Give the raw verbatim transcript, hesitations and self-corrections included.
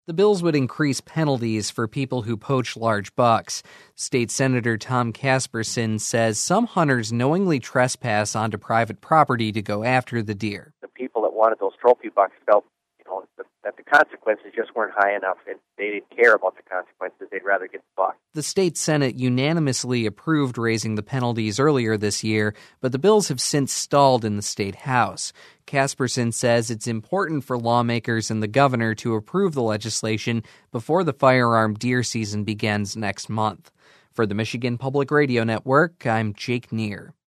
The bills would increase penalties for people who poach large bucks. State Senator Tom Casperson says some hunters knowingly trespass onto private property to go after the deer. The people that wanted those trophy bucks felt, you know, that the consequences just weren't high enough, and they didn't care about the consequences. They'd rather get the buck. The state Senate unanimously approved raising the penalties earlier this year, but the bills have since stalled in the state House. Casperson says it's important for lawmakers and the governor to approve the legislation before the firearm deer season begins next month. For the Michigan Public Radio Network, I'm Jake Neer.